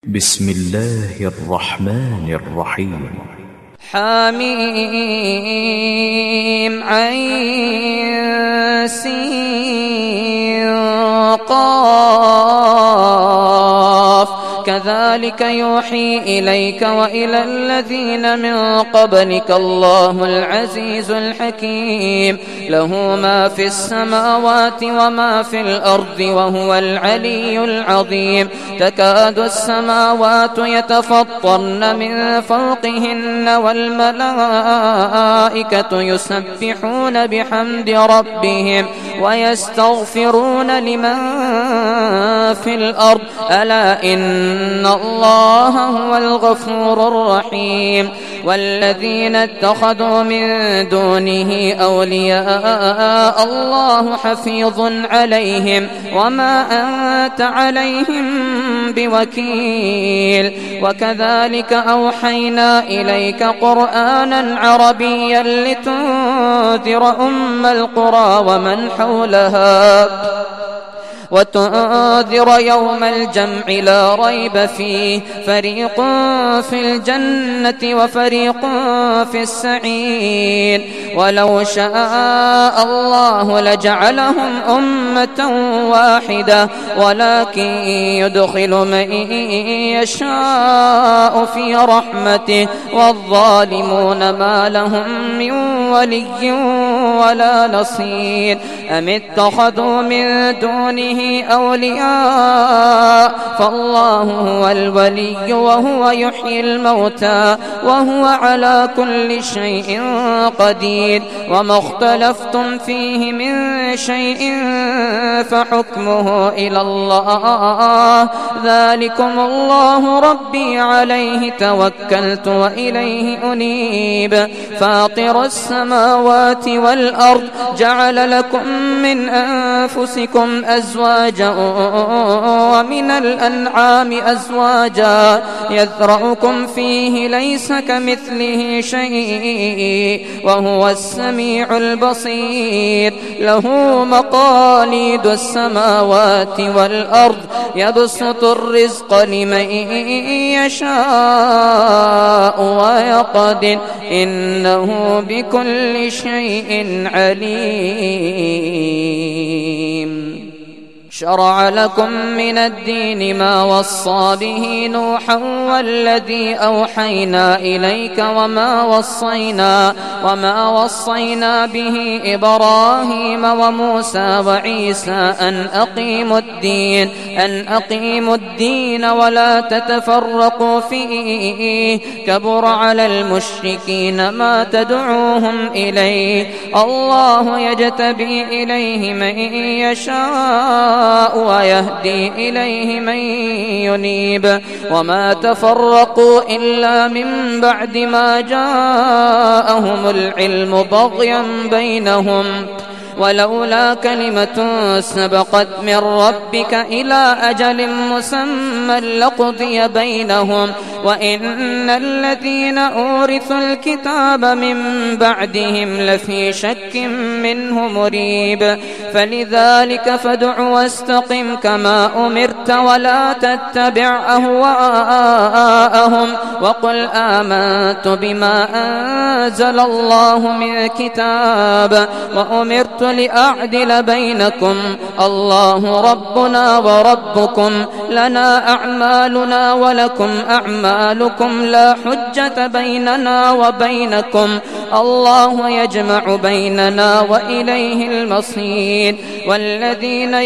بسم الله الرحمن الرحيم. حميم عين سين قاف كذلك يوحي إليك وإلى الذين من قبلك الله العزيز الحكيم له ما في السماوات وما في الأرض وهو العلي العظيم. تكاد السماوات يتفطرن من فوقهن والملائكة يسبحون بحمد ربهم ويستغفرون لمن في الأرض ألا إن الله هو الغفور الرحيم. والذين اتخذوا من دونه أولياء الله حفيظ عليهم وما أنت عليهم بوكيل. وكذلك أوحينا إليك قرآنا عربيا لتنذر أم القرى ومن حولها وتنذر يوم الجمع لا ريب فيه فريق في الجنة وفريق في السعير. ولو شاء الله لجعلهم أمة واحدة ولكن يدخل من يشاء في رحمته والظالمون ما لهم من ولي ولا نصير. أم اتخذوا من دونه أولياء فالله هو الولي وهو يحيي الموتى وهو على كل شيء قدير. وما اختلفتم فيه من شيء فحكمه إلى الله ذلكم الله ربي عليه توكلت وإليه أنيب. فاطر السماوات والأرض جعل لكم من أنفسكم أزواجا ومن الأنعام أزواجا يذرأكم فيه ليس كمثله شيء وهو السميع البصير. له مقاليد السماوات والأرض يبسط الرزق لمن يشاء ويقدر إنه بكل شيء عليم. شرع لكم من الدين ما وصى به نوحا والذي أوحينا إليك وما وصينا به إبراهيم وموسى وعيسى أن أقيموا الدين ولا تتفرقوا فيه كبر على المشركين ما تدعوهم إليه الله يجتبي إليه من يشاء ويهدي إليه من ينيب. وما تفرقوا إلا من بعد ما جاءهم العلم بغيا بينهم ولولا كلمة سبقت من ربك إلى أجل مسمى لقضي بينهم وإن الذين أورثوا الكتاب من بعدهم لفي شك منه مريب. فلذلك فادع واستقم كما أمرت ولا تتبع أهواءهم وقل آمنت بما أنزل الله من كتاب وأمرت لأعدل بينكم الله ربنا وربكم لنا أعمالنا ولكم أعمالكم لا حجة بيننا وبينكم الله يجمع بيننا وإليه المصير. والذين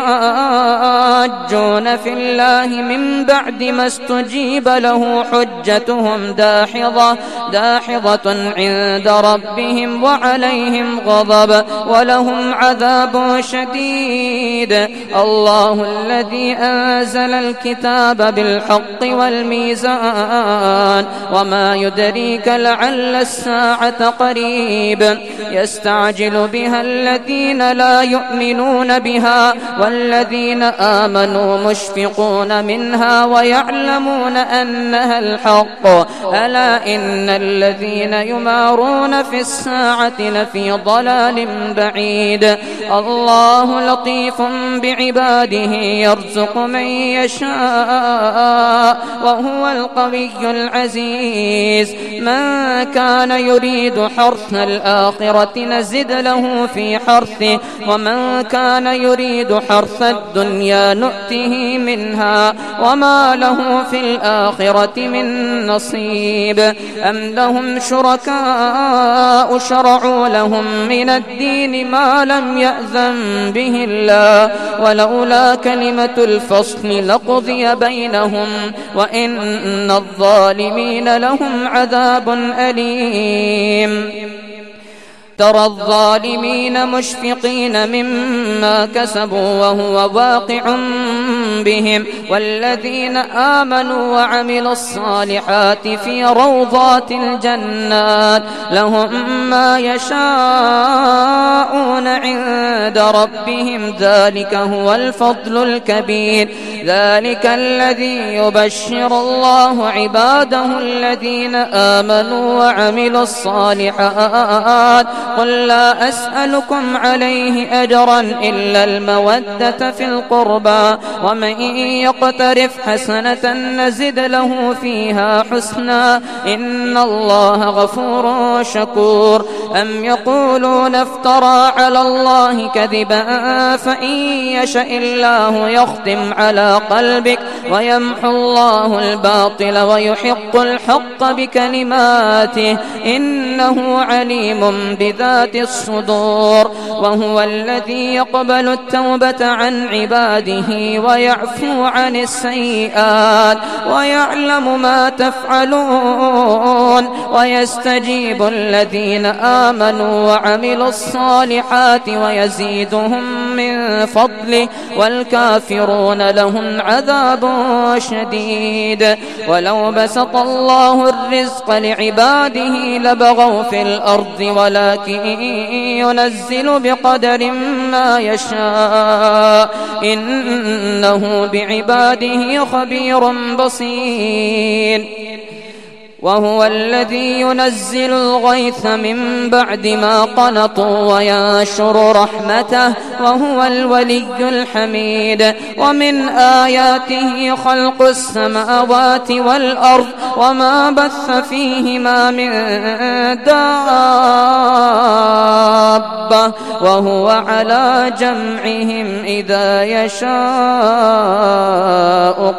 يحاجون في الله من بعد ما استجيب له حجتهم داحضة عند ربهم وعليهم غضب ولهم عذاب شديد. الله الذي أنزل الكتاب بالحق والميزان وما يدريك لعل الساعة قريب. يستعجل بها الذين لا يؤمنون بها والذين آمنوا مشفقون منها ويعلمون أنها الحق ألا إن الذين يمارون في الساعة لفي ضلال بعيد. بعيد. الله لطيف بعباده يرزق من يشاء وهو القوي العزيز. من كان يريد حرث الآخرة نزد له في حرثه ومن كان يريد حرث الدنيا نؤته منها وما له في الآخرة من نصيب. أم لهم شركاء شرعوا لهم من الدين ما لم يأذن به الله ولولا كلمة الفصل لقضي بينهم وإن الظالمين لهم عذاب أليم. ترى الظالمين مشفقين مما كسبوا وهو واقع بهم والذين آمنوا وعملوا الصالحات في روضات الجنات لهم ما يشاءون عند ربهم ذلك هو الفضل الكبير. ذلك الذي يبشر الله عباده الذين آمنوا وعملوا الصالحات قل لا أسألكم عليه أجرا إلا المودة في القربى ومن يقترف حسنة نزد له فيها حسنا إن الله غفور شكور. أم يقولون افترى على الله كذبا فإن يشاء الله يختم على قلبك ويمحو الله الباطل ويحق الحق بكلماته إنه عليم بذات الصدور. وهو الذي يقبل التوبة عن عباده ويعفو عن السيئات ويعلم ما تفعلون ويستجيب الذين آمنوا وعملوا الصالحات ويزيدهم من فضله والكافرون لهم عذاب شديد. ولو بسط الله الرزق لعباده لبغوا في الأرض ولكن ينزل بقدر ما يشاء إنه بعباده خبير بصير. وهو الذي ينزل الغيث من بعد ما قنطوا وينشر رحمته وهو الولي الحميد. ومن آياته خلق السماوات والأرض وما بث فيهما من دابة وهو على جمعهم إذا يشاء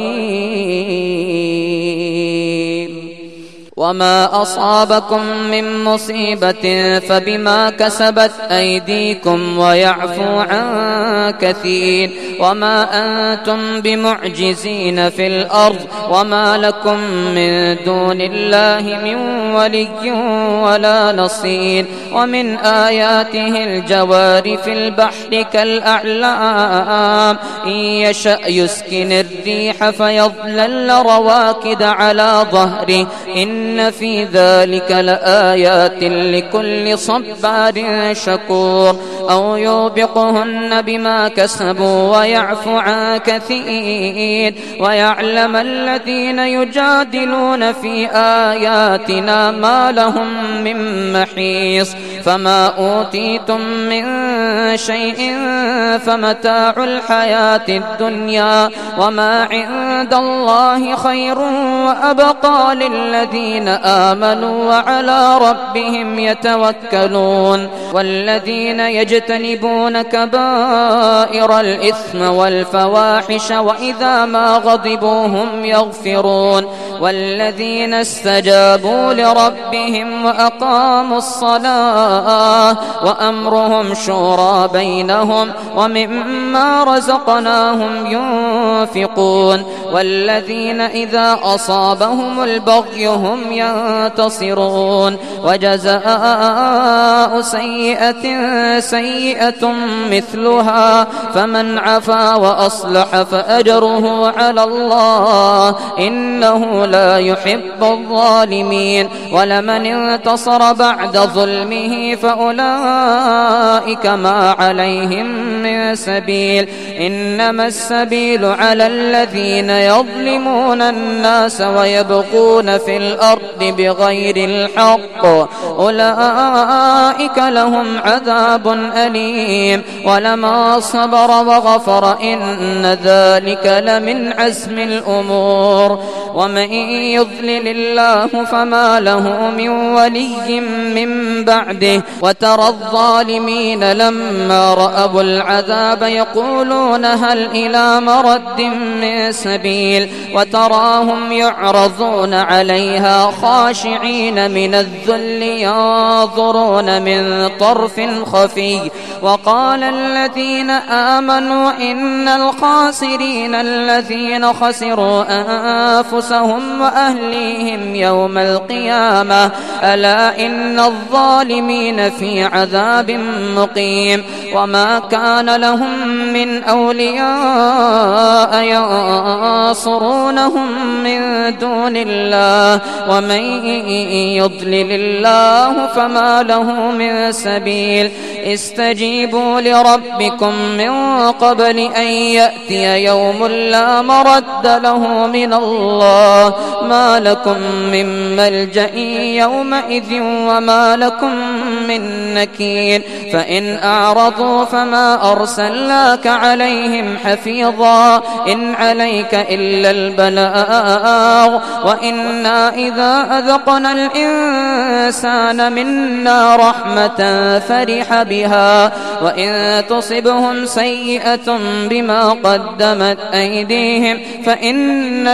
قدير. وما أصابكم من مصيبة فبما كسبت أيديكم ويعفو عن كثير. وما أنتم بمعجزين في الأرض وما لكم من دون الله من ولي ولا نصير. ومن آياته الجوار في البحر كالأعلام إن يشأ يسكن الريح فيظلل رواكد على ظهره إن في ذلك لآيات لكل صبار شكور. أو يوبقهن بما كسبوا ويعفو عن كثير ويعلم الذين يجادلون في آياتنا ما لهم من محيص. فما أوتيتم من شيء فمتاع الحياة الدنيا وما عند الله خير وأبقى للذين آمنوا وعلى ربهم يتوكلون. والذين يجتنبون كبائر الإثم والفواحش وإذا ما غضبوا هم يغفرون. والذين استجابوا لربهم وأقاموا الصلاة وأمرهم شورى بينهم ومما رزقناهم ينفقون. والذين إذا أصابهم البغي هم ينتصرون. وجزاء سيئة سيئة مثلها فمن عفا وأصلح فأجره على الله إنه لا يحب الظالمين. ولمن انتصر بعد ظلمه فأولئك ما عليهم من سبيل إنما السبيل على الذين يظلمون الناس ويبغون في الأرض بغير الحق أولئك لهم عذاب أليم ولما صبر وغفر إن ذلك لمن عزم الأمور ومن يضلل الله فما له من ولي من بعده وترى الظالمين لما رأوا العذاب يقولون هل إلى مرد من سبيل وتراهم يعرضون عليها خاشعين من الذل ينظرون من طرف خفي وقال الذين آمنوا إن الخاسرين الذين خسروا أنفسهم وأهليهم يوم القيامة ألا إن الظالمين في عذاب مقيم وما كان لهم من أولياء ينصرونهم من دون الله ومن يضلل الله فما له من سبيل استجيبوا لربكم من قبل أن يأتي يوم لا مرد له من الله ما لكم من ملجأ يومئذ وما لكم من نكير فإن أعرضوا فما أرسلناك عليهم حفيظا إن عليك إلا البلاغ وإنا إذا أذقنا الإنسان منا رحمة فرح بها وإن تصبهم سيئة بما قدمت أيديهم فإن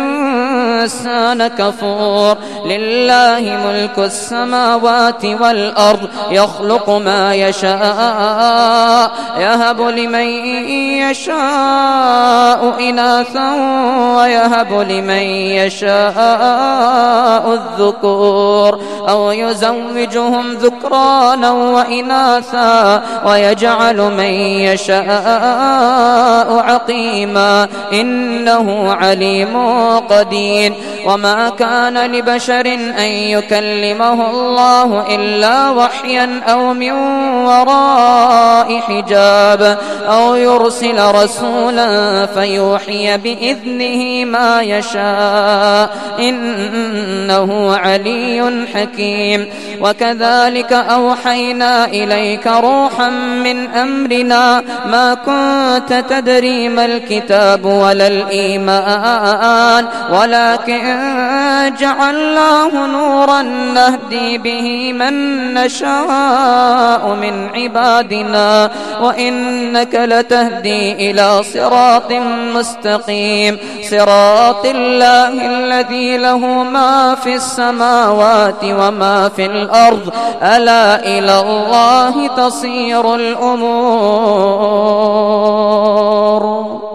الإنسان كفور لله ملك السماوات والأرض يخلق ما يشاء يهب لمن يشاء إناثا ويهب لمن يشاء الذكور أو يزوجهم ذكرانا وإناثا ويجعل من يشاء عقيما إنه عليم قدير وما كان لبشر أن يكلمه الله إلا وحيا أو من وراء حجاب أو يرسل رسولا فيوحي بإذنه ما يشاء إنه علي حكيم وكذلك أوحينا إليك روحا من أمرنا ما كنت تدري ما الكتاب ولا الإيمان ولكن جعلناه نورا نهدي به من نشاء من عبادنا وإنك لتهدي إلى صراط مستقيم صراط الله الذي له ما في السماوات وما في الأرض ألا إلى الله تصير الأمور